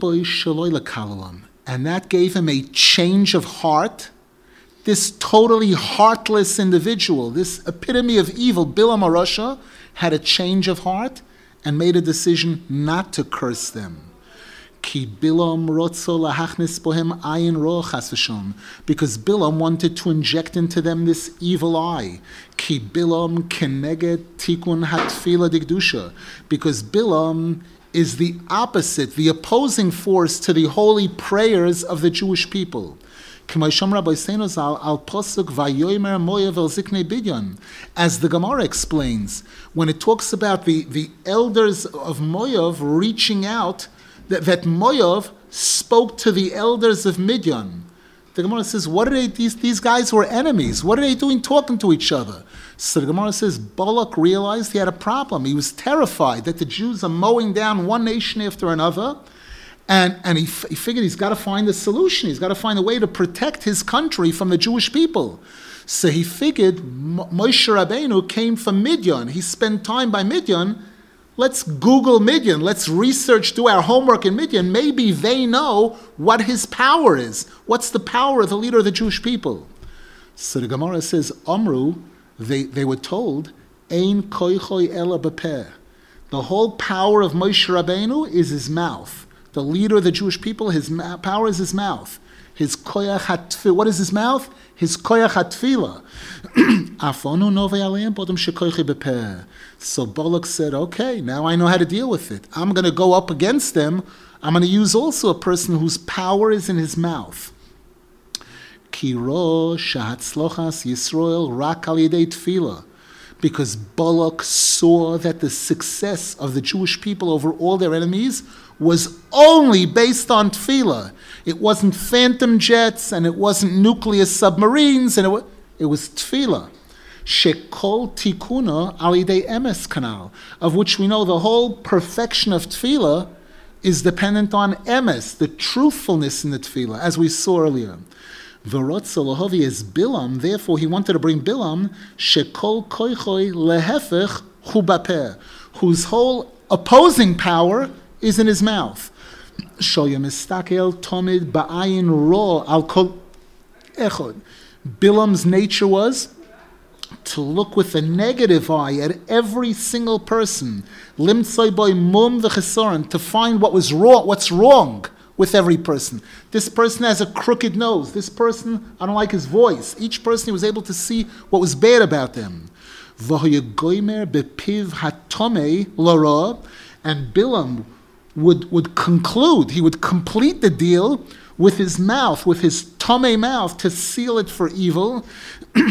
that gave him a change of heart. This totally heartless individual, this epitome of evil, Bilam HaRasha, had a change of heart and made a decision not to curse them. Ki Bilam rotzo lahachnis bohem ayin ro chas v'shalom, because Bilam wanted to inject into them this evil eye. Ki Bilam keneged tikun hatfila digdusha, because Bilam is the opposite, the opposing force to the holy prayers of the Jewish people. As the Gemara explains, when it talks about the, the elders of Moav reaching out, that, that Moav spoke to the elders of Midian. The Gemara says, what are they, these, these guys were enemies. What are they doing talking to each other? So the Gemara says, Balak realized he had a problem. He was terrified that the Jews are mowing down one nation after another. And, and he, he figured he's got to find a solution. He's got to find a way to protect his country from the Jewish people. So he figured Moshe Rabbeinu came from Midian. He spent time by Midian. Let's Google Midian. Let's research, do our homework in Midian. Maybe they know what his power is. What's the power of the leader of the Jewish people? So the Gemara says, Amru, they, they were told, Ein koichoi ela bepeh. The whole power of Moshe Rabbeinu is his mouth. The leader of the Jewish people, his ma- power is his mouth. His koyach hatfila. What is his mouth? His koyach hatfila. Afonu nove aleim bodem shekoichi bepeh. So Balak said, okay, now I know how to deal with it. I'm going to go up against them. I'm going to use also a person whose power is in his mouth. Kiro shahatzlochas Yisrael rak al yedei tefila. Because Balak saw that the success of the Jewish people over all their enemies was only based on tefillah. It wasn't phantom jets, and it wasn't nuclear submarines, and it was, it was tefillah. Shekol tikuna al yidei emes kanal, of which we know the whole perfection of tefillah is dependent on emes, the truthfulness in the tefillah, as we saw earlier. V'rotza is Bilam, therefore he wanted to bring Bilam, shekol koichoi lehefech hu bapeh, whose whole opposing power is in his mouth. Shoya mistakel tomid ba'ayin ro al kol echod. Bilam's nature was to look with a negative eye at every single person, limtzai boy mum v'chesoren, to find what was wrong, what's wrong with every person. This person has a crooked nose. This person, I don't like his voice. Each person he was able to see what was bad about them. V'hoyegoymer bepiv hatomei lora, and Bilam would would conclude, he would complete the deal with his mouth, with his tomei mouth, to seal it for evil, to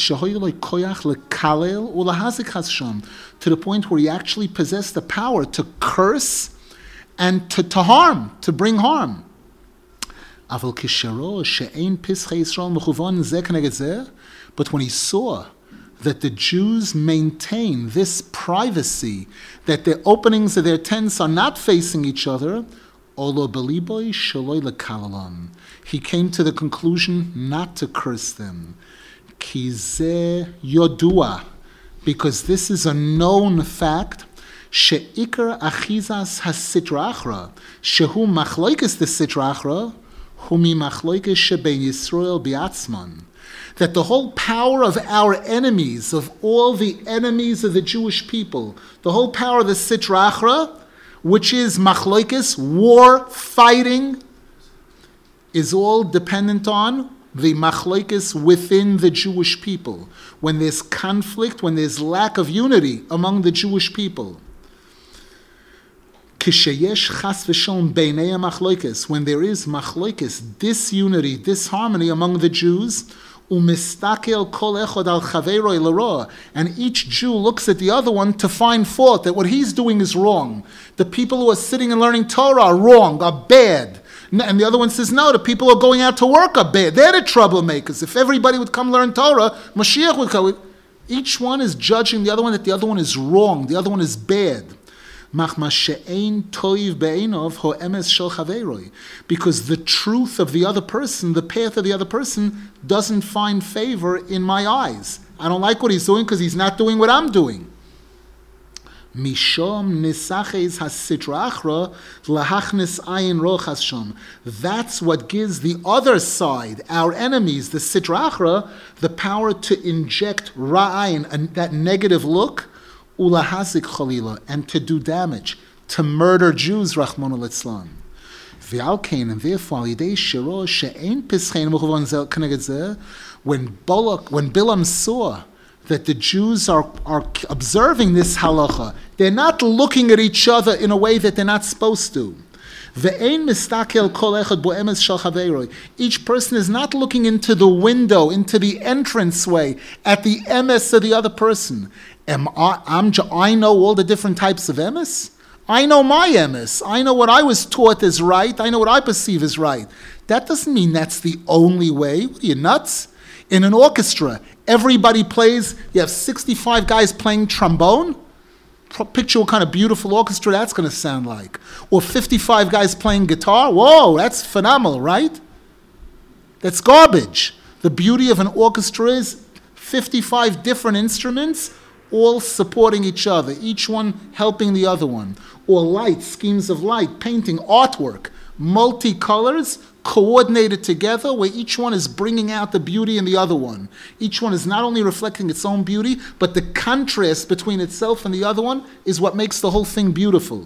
the point where he actually possessed the power to curse and to, to harm, to bring harm. But when he saw that the Jews maintain this privacy, that the openings of their tents are not facing each other, he came to the conclusion not to curse them. Because this is a known fact, she'ikar achizas hasitra achra, shehu machloikes the sitra achra, humi machloikes shebein Yisrael biatzman. That the whole power of our enemies, of all the enemies of the Jewish people, the whole power of the sitra achra, which is machloikes, war, fighting, is all dependent on the machloikes within the Jewish people. When there's conflict, when there's lack of unity among the Jewish people. Kisheyesh chas v'shalom beinei machloikes, when there is machloikes, disunity, disharmony among the Jews, umistakel kol echad al chaveroi l'roa, and each Jew looks at the other one to find fault, that what he's doing is wrong. The people who are sitting and learning Torah are wrong, are bad. And the other one says, no, the people who are going out to work are bad. They're the troublemakers. If everybody would come learn Torah, Mashiach would come. Each one is judging the other one that the other one is wrong, the other one is bad. Because the truth of the other person, the path of the other person, doesn't find favor in my eyes. I don't like what he's doing because he's not doing what I'm doing. Mishom nisaches hasitra achra lahachnis ayin rochas shom. That's what gives the other side, our enemies, the sitra achra, the power to inject ra'ayin, and that negative look, ulahazik chalila, and to do damage, to murder Jews, Rachmana litzlan. V'alkein, and therefore, yidei shiro she'ein pischein mechuvon zel keneged zeh, when Balak, when Bilam saw that the Jews are, are observing this halacha, they're not looking at each other in a way that they're not supposed to. Ve'ein mistakel kol echad bo emes shel chaveroi. Each person is not looking into the window, into the entranceway, at the emes of the other person. Am I, I'm, I know all the different types of emes? I know my emes. I know what I was taught is right. I know what I perceive as right. That doesn't mean that's the only way. What are you, nuts? In an orchestra, everybody plays. You have sixty-five guys playing trombone. Picture what kind of beautiful orchestra that's going to sound like. Or fifty-five guys playing guitar. Whoa, that's phenomenal, right? That's garbage. The beauty of an orchestra is fifty-five different instruments all supporting each other, each one helping the other one. Or light, schemes of light, painting, artwork, multicolors, coordinated together, where each one is bringing out the beauty in the other one. Each one is not only reflecting its own beauty, but the contrast between itself and the other one is what makes the whole thing beautiful.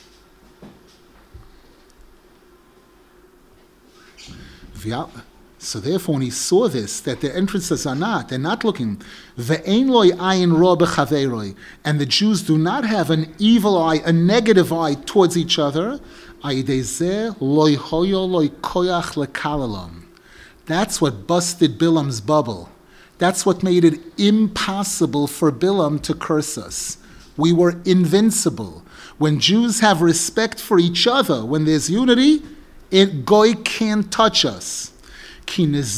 So therefore, when he saw this, that their entrances are not, they're not looking, ve'ein loy ayin ra b'chaveroi, and the Jews do not have an evil eye, a negative eye towards each other, that's what busted Bilam's bubble. That's what made it impossible for Bilam to curse us. We were invincible. When Jews have respect for each other, when there's unity, it goy can't touch us. Because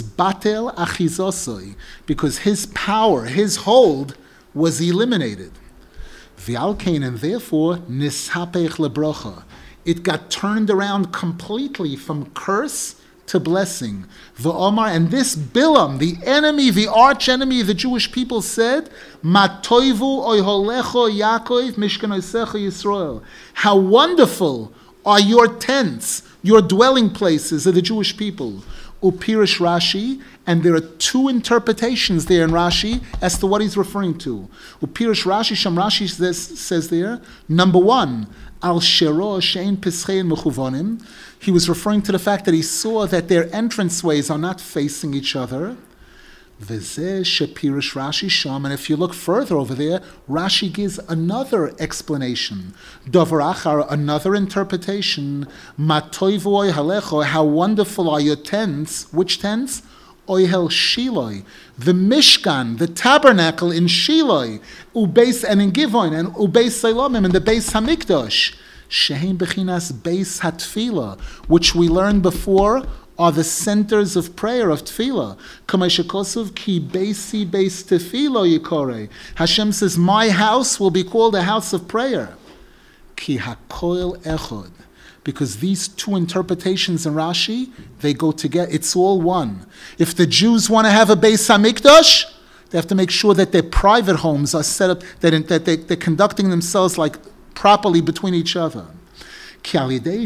his power, his hold, was eliminated. And therefore, nishapech lebrocha. It got turned around completely from curse to blessing. The Omar, and this Bilam, the enemy, the arch enemy of the Jewish people, said, "Matoivu oyholecho Yaakov mishkanosecha Yisrael." How wonderful are your tents, your dwelling places of the Jewish people. Upirish Rashi, and there are two interpretations there in Rashi as to what he's referring to. Upirish Rashi, Sham Rashi says, says there, number one, Al Shero Shein Pischein Mechuvonim. He was referring to the fact that he saw that their entranceways are not facing each other. V'zeh Shepirish Rashi Sham. And if you look further over there, Rashi gives another explanation. Dover Achar, another interpretation. Matoivu oy halecho. How wonderful are your tents? Which tents? Oyhel Shiloi, the Mishkan, the tabernacle in Shiloi, Ubeis and in Givon, and Ubeis Salomim, and the Beis Hamikdash, Shehem Bechinas Beis Hatfila, which we learned before are the centers of prayer of Tefillah. Kameshakosov ki Beisi Beis Tefillah Yikore. Hashem says, my house will be called a house of prayer. Ki Hakoil Echod. Because these two interpretations in Rashi, they go together. It's all one. If the Jews want to have a Beis Hamikdash, they have to make sure that their private homes are set up, that, that they, they're conducting themselves like properly between each other. By the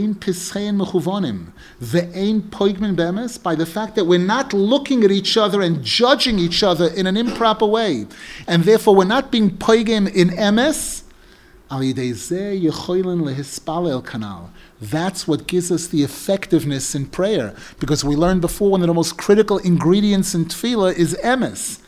fact that we're not looking at each other and judging each other in an improper way, and therefore we're not being poigim in emes, that's what gives us the effectiveness in prayer. Because we learned before, one of the most critical ingredients in tefillah is emes.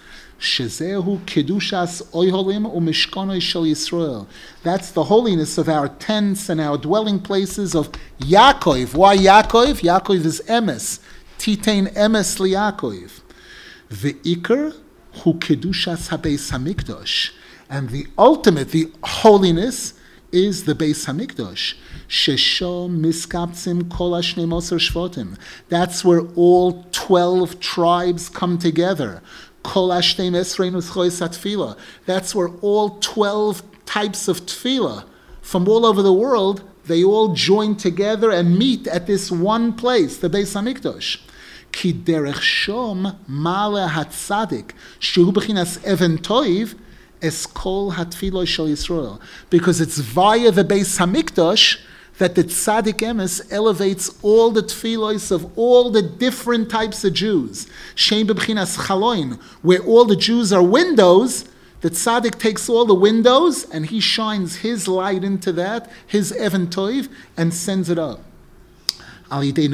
That's the holiness of our tents and our dwelling places of Yaakov. Why Yaakov? Yaakov is emes. Titain emes liYaakov. Ve'ikar hu kedushas habeis hamikdash. And the ultimate, the holiness, is the Beis Hamikdash. Shesho miskaptzim kol hashnei moser shvotim. That's where all twelve tribes come together. Kol hashnei esrei nuschois hatfila. That's where all twelve types of tefillah from all over the world, they all join together and meet at this one place, the Beis Hamikdash. Ki derech shom male hatzadik shehu b'chinas even toiv. Eskol hatfilo shel Yisrael, because it's via the Beis Hamikdash that the Tzaddik Emes elevates all the tefillos of all the different types of Jews. Shein b'bchinas chaloin, where all the Jews are windows, the Tzaddik takes all the windows and he shines his light into that, his Even Toiv, and sends it up. Because the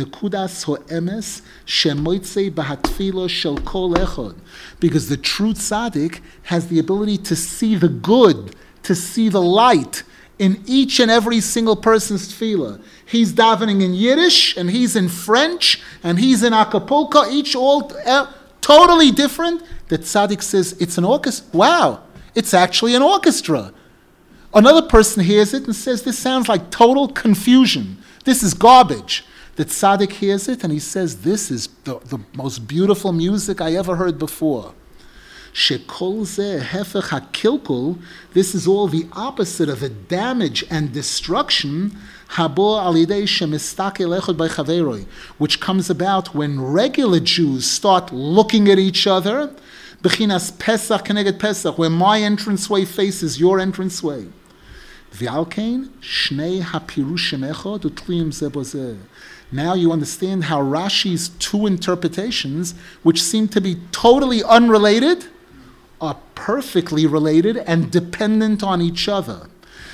true tzaddik has the ability to see the good, to see the light in each and every single person's tefillah. He's davening in Yiddish, and he's in French, and he's in Acapulco, each all uh, totally different. The tzaddik says, it's an orchestra. Wow, it's actually an orchestra. Another person hears it and says, this sounds like total confusion. This is garbage. The tzaddik hears it and he says, this is the, the most beautiful music I ever heard before. Shekol zeh hefech hakilkul, this is all the opposite of a damage and destruction, habo alidei shemistakel echad by chaveroi, which comes about when regular Jews start looking at each other, bechinas Pesach keneged Pesach, where my entranceway faces your entranceway. V'alkein shnei hapirushim echad utliyim zeh bo zeh. Now you understand how Rashi's two interpretations, which seem to be totally unrelated, are perfectly related and dependent on each other.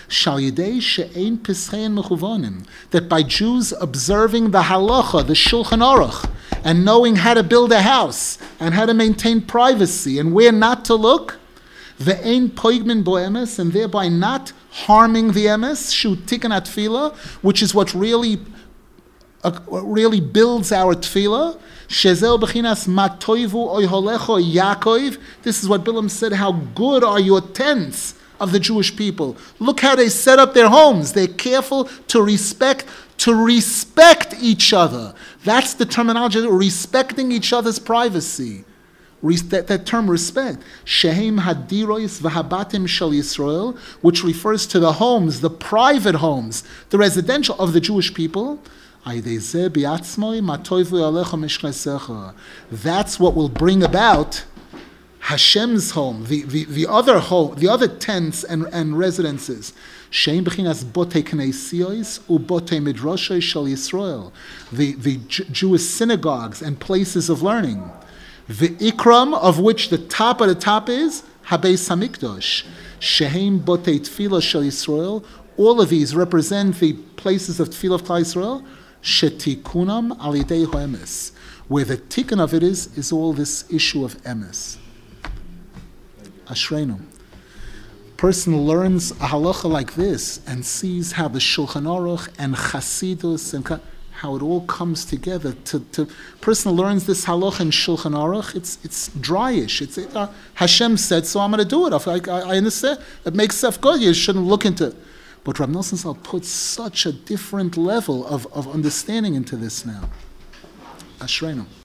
That by Jews observing the halacha, the Shulchan Aruch, and knowing how to build a house, and how to maintain privacy, and where not to look, ve'ein poigmin bo emes, and thereby not harming the emes, shu tikkun atfila, which is what really Uh, really builds our tefillah. Shezel bechinas matoivu oyholecho Yaakov. This is what Bilam said. How good are your tents of the Jewish people? Look how they set up their homes. They're careful to respect to respect each other. That's the terminology. Respecting each other's privacy. Res- that, that term respect. Shehem hadirois v'habatim shel Yisrael, which refers to the homes, the private homes, the residential of the Jewish people. That's what will bring about Hashem's home, the, the, the other home, the other tents and, and residences. The, the J- Jewish synagogues and places of learning. The ikram, of which the top of the top is Habeis Hamikdash. Shehem Botei Tefillah Shel Yisrael. All of these represent the places of Tefillah of Klal Yisrael. Shetikunam alidei hoemes, where the tikkun of it is is all this issue of emes. Ashreinu. Person learns a halacha like this and sees how the Shulchan Aruch and Chasidus and how it all comes together. To, to person learns this halacha in Shulchan Aruch, it's it's dryish. It's it, uh, Hashem said, so I'm going to do it. I, I, I understand. It makes stuff good. You shouldn't look into it. But Rav Nosson Zal puts such a different level of, of understanding into this now. Ashreinu.